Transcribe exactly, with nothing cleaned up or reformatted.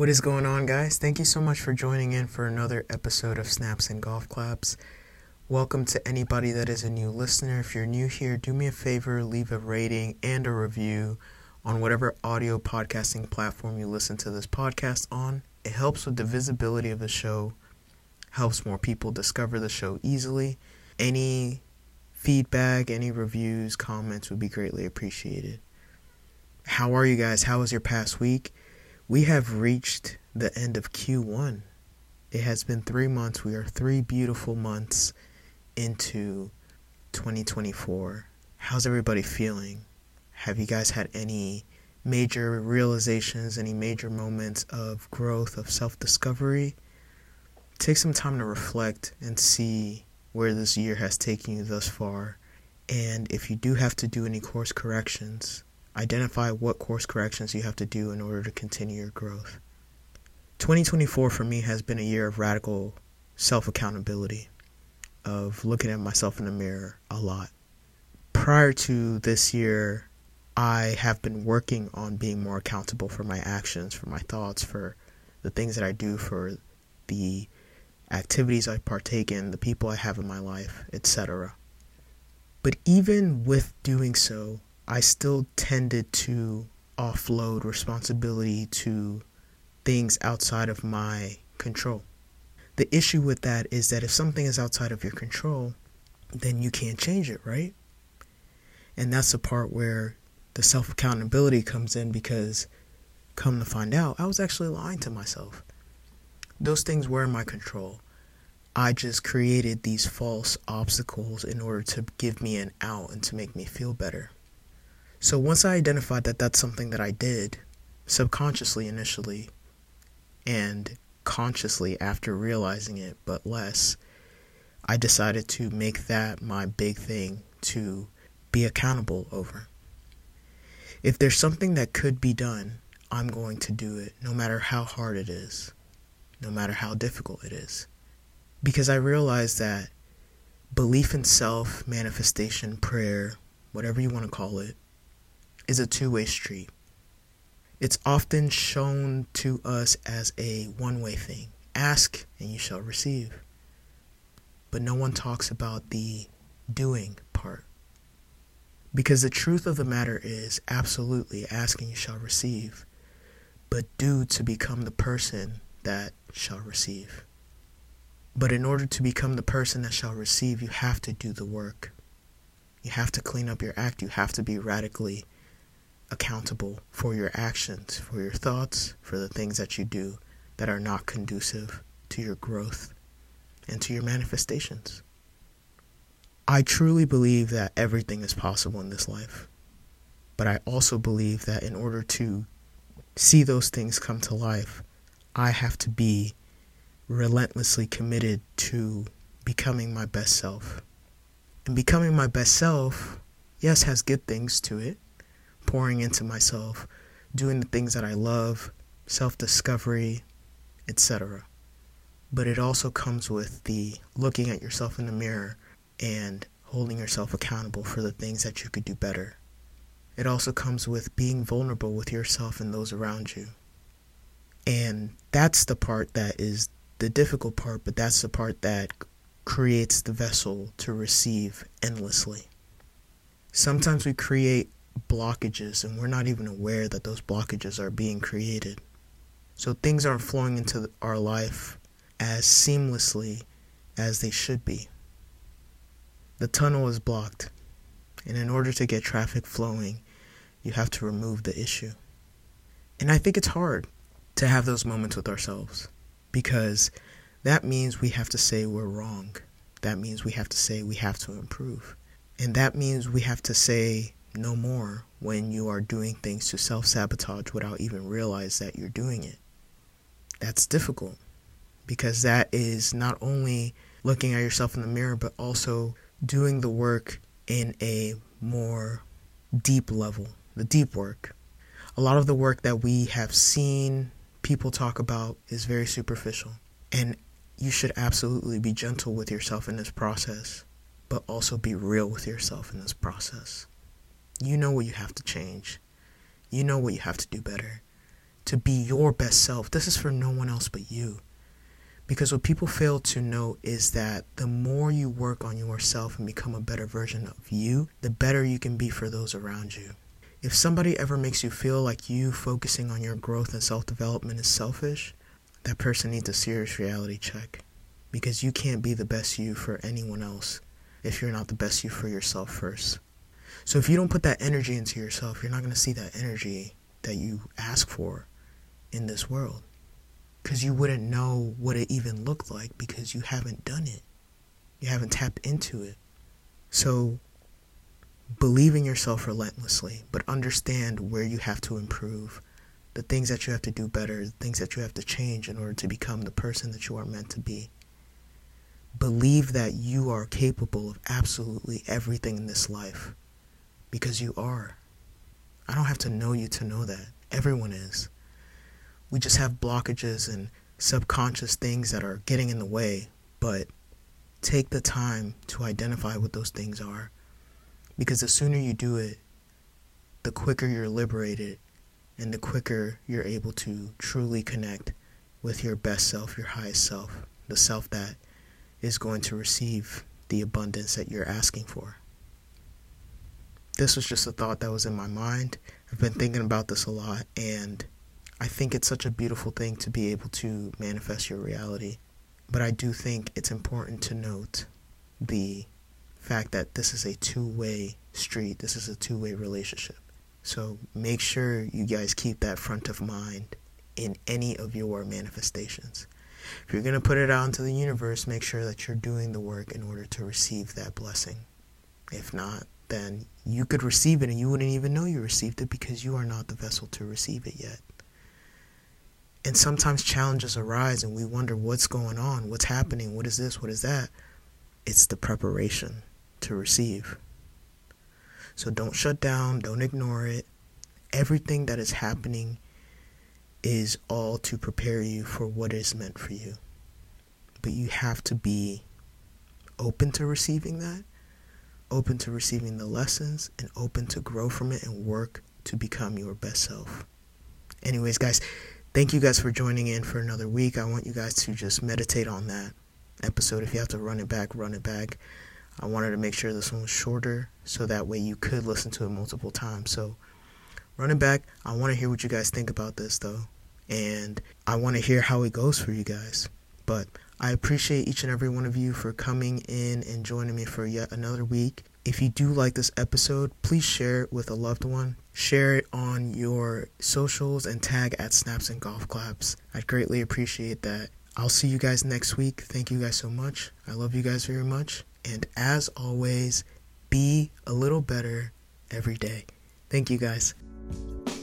What is going on, guys? Thank you so much for joining in for another episode of Snaps and Golf Claps. Welcome to anybody that is a new listener. If you're new here, do me a favor, leave a rating and a review on whatever audio podcasting platform you listen to this podcast on. It helps with the visibility of the show, helps more people discover the show easily. Any feedback, any reviews, comments would be greatly appreciated. How are you guys? How was your past week? We have reached the end of Q one. It has been three months. We are three beautiful months into twenty twenty-four. How's everybody feeling? Have you guys had any major realizations, any major moments of growth, of self-discovery? Take some time to reflect and see where this year has taken you thus far. And if you do have to do any course corrections, identify what course corrections you have to do in order to continue your growth. twenty twenty-four for me has been a year of radical self-accountability, of looking at myself in the mirror a lot. Prior to this year, I have been working on being more accountable for my actions, for my thoughts, for the things that I do, for the activities I partake in, the people I have in my life, et cetera. But even with doing so, I still tended to offload responsibility to things outside of my control. The issue with that is that if something is outside of your control, then you can't change it, right? And that's the part where the self-accountability comes in, because come to find out, I was actually lying to myself. Those things were in my control. I just created these false obstacles in order to give me an out and to make me feel better. So once I identified that that's something that I did, subconsciously initially, and consciously after realizing it, but less, I decided to make that my big thing to be accountable over. If there's something that could be done, I'm going to do it, no matter how hard it is, no matter how difficult it is. Because I realized that belief in self, manifestation, prayer, whatever you want to call it, is a two-way street. It's often shown to us as a one-way thing. Ask and you shall receive. But no one talks about the doing part. Because the truth of the matter is, absolutely, ask and you shall receive. But do to become the person that shall receive. But in order to become the person that shall receive, you have to do the work. You have to clean up your act. You have to be radically accountable for your actions, for your thoughts, for the things that you do that are not conducive to your growth and to your manifestations. I truly believe that everything is possible in this life, but I also believe that in order to see those things come to life, I have to be relentlessly committed to becoming my best self. And becoming my best self, yes, has good things to it. Pouring into myself, doing the things that I love, self-discovery, et cetera. But it also comes with the looking at yourself in the mirror and holding yourself accountable for the things that you could do better. It also comes with being vulnerable with yourself and those around you. And that's the part that is the difficult part, but that's the part that creates the vessel to receive endlessly. Sometimes we create blockages and we're not even aware that those blockages are being created. So things aren't flowing into our life as seamlessly as they should be. The tunnel is blocked, and in order to get traffic flowing, you have to remove the issue. And I think it's hard to have those moments with ourselves, because that means we have to say we're wrong. That means we have to say we have to improve. And that means we have to say no more when you are doing things to self-sabotage without even realize that you're doing it. That's difficult, because that is not only looking at yourself in the mirror, but also doing the work in a more deep level, the deep work. A lot of the work that we have seen people talk about is very superficial, and you should absolutely be gentle with yourself in this process, but also be real with yourself in this process. You know what you have to change. You know what you have to do better. to be your best self. This is for no one else but you. Because what people fail to know is that the more you work on yourself and become a better version of you, the better you can be for those around you. If somebody ever makes you feel like you focusing on your growth and self-development is selfish, that person needs a serious reality check. Because you can't be the best you for anyone else if you're not the best you for yourself first. So if you don't put that energy into yourself, you're not going to see that energy that you ask for in this world. Because you wouldn't know what it even looked like because you haven't done it. You haven't tapped into it. So believe in yourself relentlessly, but understand where you have to improve, the things that you have to do better, the things that you have to change in order to become the person that you are meant to be. Believe that you are capable of absolutely everything in this life, because you are. I don't have to know you to know that. Everyone is. We just have blockages and subconscious things that are getting in the way, but take the time to identify what those things are, because the sooner you do it, the quicker you're liberated, and the quicker you're able to truly connect with your best self, your highest self, the self that is going to receive the abundance that you're asking for. This was just a thought that was in my mind. I've been thinking about this a lot, and I think it's such a beautiful thing to be able to manifest your reality. But I do think it's important to note the fact that this is a two-way street. This is a two-way relationship. So make sure you guys keep that front of mind in any of your manifestations. If you're going to put it out into the universe, make sure that you're doing the work in order to receive that blessing. If not, then you could receive it and you wouldn't even know you received it because you are not the vessel to receive it yet. And sometimes challenges arise and we wonder what's going on, what's happening, what is this, what is that? It's the preparation to receive. So don't shut down, don't ignore it. Everything that is happening is all to prepare you for what is meant for you. But you have to be open to receiving that, open to receiving the lessons, and open to grow from it and work to become your best self. Anyways, guys, thank you guys for joining in for another week. I want you guys to just meditate on that episode. If you have to run it back, run it back. I wanted to make sure this one was shorter so that way you could listen to it multiple times. So run it back. I want to hear what you guys think about this, though. And I want to hear how it goes for you guys. But I appreciate each and every one of you for coming in and joining me for yet another week. If you do like this episode, please share it with a loved one. Share it on your socials and tag at Snaps and Golf Claps. I'd greatly appreciate that. I'll see you guys next week. Thank you guys so much. I love you guys very much. And as always, be a little better every day. Thank you guys.